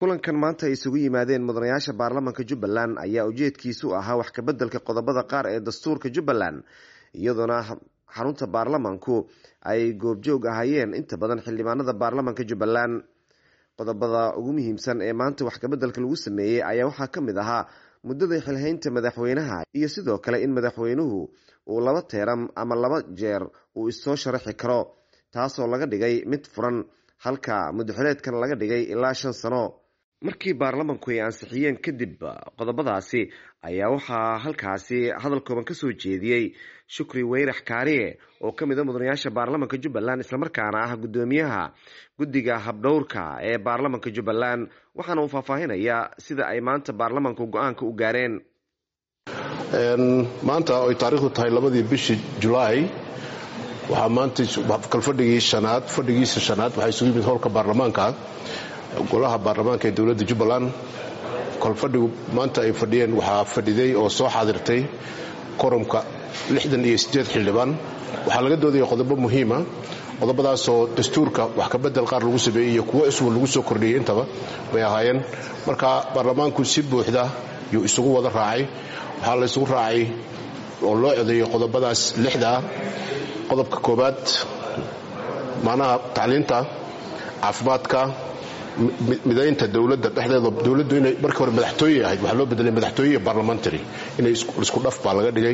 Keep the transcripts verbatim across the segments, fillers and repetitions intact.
kulankan maanta ay isugu yimaadeen mudanayaasha baarlamaanka Jubbaland ayaa ujeedkiisu ahaa wax ka beddelka qodobada qaar ee dastuurka Jubbaland iyaduna xarunta baarlamaanku ay goobjoog ahayeen inta badan xildhibaanada baarlamaanka Jubbaland. qodobada ugu muhiimsan ee maanta wax ka beddelka lagu sameeyay ayaa waxaa ka mid ahaa muddada xilhaynta madaxweynaha iyo sidoo kale in madaxweynuhu uu laba teeram ama laba jeer uu isoo sharaxi karo, taasoo laga dhigay mid furan halka muddaxileedkan laga dhigay ilaa shan sano. markii baarlamaanku ay ansixiyeen kadib qodobadaasi ayaa waxaa halkaasi hadal kooban ka soo jeediyey Shukri Weyrax Kaariye oo ka mid ah mudanayaasha baarlamaanka Jubbaland isla markaana ah gudoomiyaha guddiga habdhowrka ee baarlamaanka Jubbaland, waxaana uu faahfaahinayaa sida ay maanta baarlamaanku go'aanka u gaareen. maanta oo ay taariikhdu tahay labadii bishii July waxaa maanta kalfadhigii shanaad fadhigiisa shanaad waxaa isugu yimid howlka baarlamaanka golaha baarlamaanka ee dowladda Jubbaland. kalfadhigu maanta ay fadhiyeen waxaa fadhiday oo soo xaadirtay koromka lixdan iyo siddeed xildhibaan. waxaa laga doodayay qodobo muhiima, qodobadaasoo dastuurka wax ka bedel qaar lagu sameeyey iyo kuwo cusub lagu soo kordhiyey intaba bay ahaayeen. marka baarlamaanku si buuxda yuu isugu wada raacay. waxaa la isugu raacay oo loo codeeyey qodobadaas lixda ah. qodobka koobaad macnaha tacliinta, caafimaadka, midaynta dowladda dhexdeeda. dowladdu inay markii hore madaxtooye ahayd waxaa loo bedelay madaxtooye parliamentary, inay isku dhaf baa laga dhigay.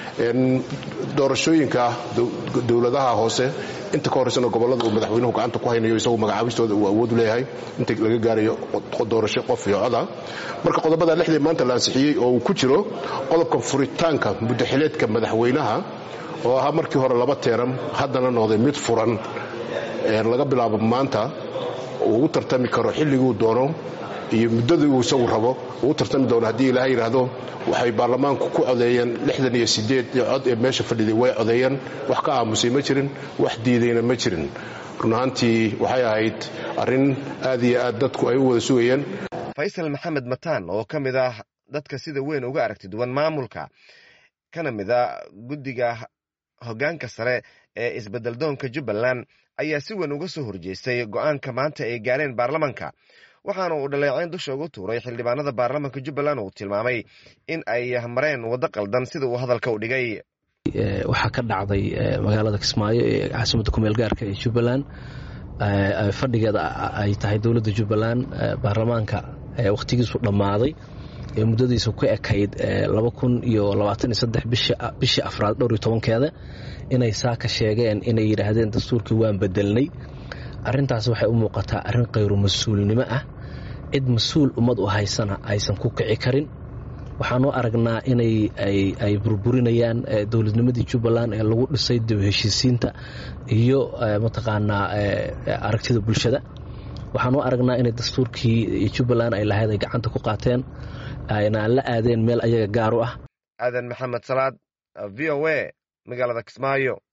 doorashooyinka dowladaha hoose inta ka horeysana gobollada uu madaxweynuhu gacanta ku haynayo isagu magacaabistooda uu awood u leeyahay inta laga gaarayo doorasho qof iyo coda. marka qodobada lixdii maanta la ansixiyey oo uu ku jiro qodobka furitaanka muddaxileedka madaxweynaha oo ahaa markii hore laba teeram haddana noqday mid furan laga bilaabo maanta uu ugu tartami karo xilliguu doono iyo muddadii uu isagu rabo uu tartami doono haddii ilaahay yidhaahdo. waxay baarlamaanku ku codeeyeen lixdan iyo siddeed cod ee meesha fadhiday way codeeyeen, wax ka aamusay ma jirin, wax diidayna ma jirin. run ahaantii waxay ahayd arrin aad iyo aad dadku ay u wada sugayeen. Faysal Maxamed Mataan oo ka mid ah dadka sida weyn uga aragti duwan maamulka kana mid ah guddiga hoggaanka sare ee isbeddeldoonka Jubbaland ayaa si weyn uga soo horjeestay go'aanka maanta ay gaareen baarlamaanka, waxaana uu dhaleecayn dusha ugu tuuray xildhibaanada baarlamaanka Jubbaland uu tilmaamay in ay mareen waddo qaldan sida uu hadalka u dhigay. waxaa ka dhacday magaalada Kismaayo ee caasimadda ku meel gaarka ee Jubbaland, fadhigeeda ay tahay dowladda Jubbaland. baarlamaanka waqtigiisu dhammaaday ee muddadiisu ku ekayd laba kun iyo labaatan iyo saddex bishii afraad dhowr iyo tobankeeda inay saa ka sheegeen inay yidhaahdeen dastuurkii waan bedelnay. arrintaas waxay u muuqataa arrin khayru mas-uulnimo ah. cid mas-uul ummad u haysana aysan ku kici karin. waxaanu aragnaa inay ay burburinayaan dowladnimadii Jubbaland ee lagu dhisay dib heshiisiinta iyo mataqaanaa aragtida bulshada. waxaanu aragnaa inay dastuurkii Jubbaland ay lahayd ay gacanta ku qaateen ayna la aadeen meel ayaga gaar u ah. Aadan Maxamed Salaad, V O A, magaalada Kismaayo.